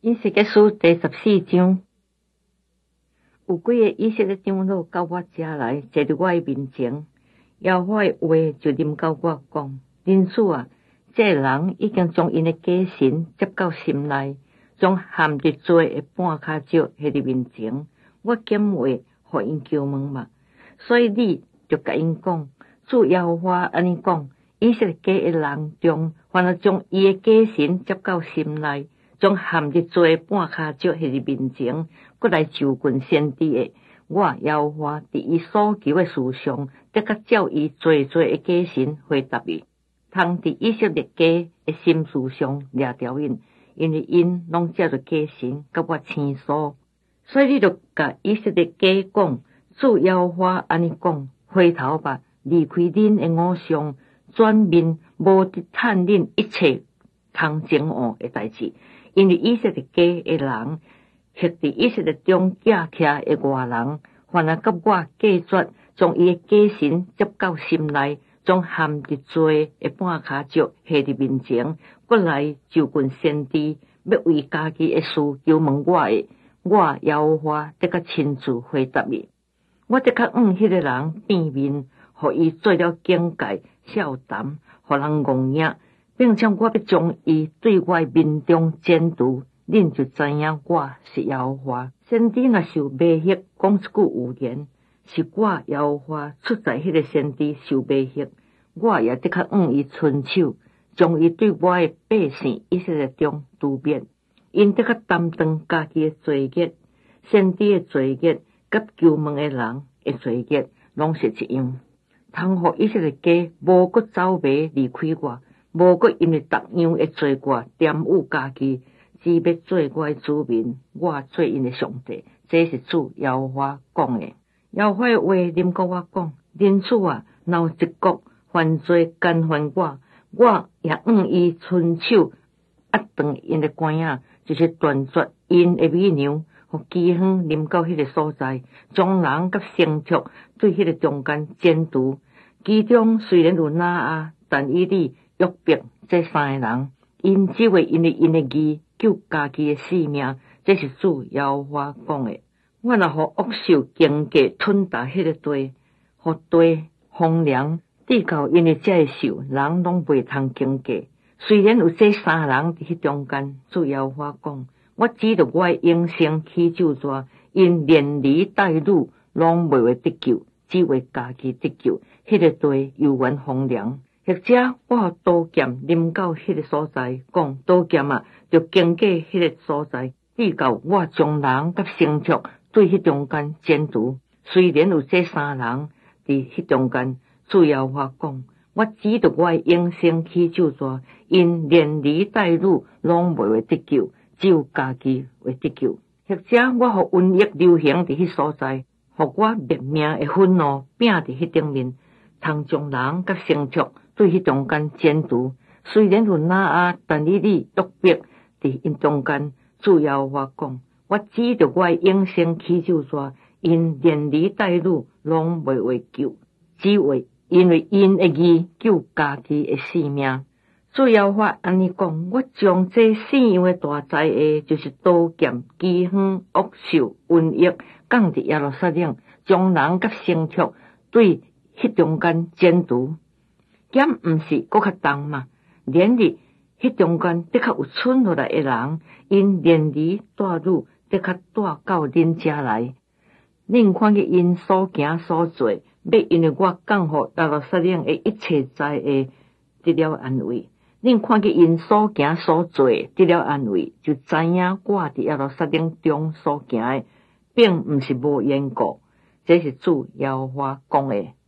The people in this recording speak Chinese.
以西结书第14章，有几个以色列长老到我家来，坐伫我的面前，耶和华的话就临到我讲：人子啊，这人已经将因的假神接到心内，将含着罪的半骹石下伫面前。我减话，互因求问嘛。所以你就甲因讲，主耶和华安尼讲：以色列家的人中，凡是将伊的假神接到心内，将含着罪的半骹石下伫面前，搁来求问先知的，我耶和华伫伊所求的事上，得甲照伊做的假神回答伊，通伫以色列家的心事上掠条因，因为因拢借着假神甲我倾诉。所以你就甲以色列家讲，主耶和华安尼讲：回头吧，离开恁的偶像，转面无得趁恁一切通情恶的代志。因为以色列家的人，或伫以色列中寄徛的外人，凡是甲我隔绝，将伊的假神接到心内，将含着罪的半骹石下伫面前，搁来就问先知，要为家己的事求问我的，我耶和华得甲亲自回答伊。我得甲迄个人变面，互伊做了警戒、笑谈，互人戆影，并且我要将伊对我面中剪除，恁就知影我是耶和华。先知若受迷惑，讲一句预言，是我耶和华出在迄个先知受迷惑，我也得甲伊伸手，将伊对我的百姓以色列中除灭。因得甲担当家己的罪孽，先知的罪孽，甲求问的人的罪孽，拢是一样。通互以色列家无搁走迷离开我，无搁因为逐样的罪过玷污家己，只要做我的子民，我做因的上帝。这是主耶和华讲的。耶和华的话临到我讲：人子啊，若有一国犯罪干犯我也伊伸手压断因的关仔，就是断绝因的美娘，互饥荒临到迄个所在，将人甲牲畜对迄个中间剪除。其中虽然有拿阿、但以理、约伯这三个人，因只为因为因的义救家己的性命。这是主耶和华讲的。我若互恶兽经过吞达迄个地，互地荒凉，地到因为这个兽，人拢袂通经过。虽然有这三人伫迄中间，主耶和华讲：我指着我的永生起咒詛，因连离带女拢袂会得救，只为家己得救。迄个地犹原荒凉。或者我互刀剑临到迄个所在，讲刀剑啊，就经过迄个所在，直到我将人甲牲畜对迄中间剪除。虽然有这三人伫迄中间，主耶和华讲：我指着我的永生起咒詛，因连离带女拢袂会得救，只有家己会得救。或者我互瘟疫流行伫迄所在，互我灭命的愤怒拼伫迄顶面，通将人甲牲畜对迄中间剪除。虽然有拿阿、但以理、约伯伫因中间，主耶和华讲：我指着我的永生起咒詛，因连离带女拢袂会救，只为因为因的义救家己的性命。主耶和华安尼讲：我将这四样的大灾厄，就是刀剑、饥荒、恶兽、瘟疫，降伫耶路撒冷，将人甲牲畜对迄中间剪除。减毋是搁较重嘛？连日迄中间得较有剩落来的人，因连离带女得较带到恁遮来。恁看见因所行所做，要因为我降互耶路撒冷的一切灾厄得了安慰。恁看见因所行所做得了安慰，就知影我伫耶路撒冷中所行的，并毋是无缘故。这是主耶和华讲的。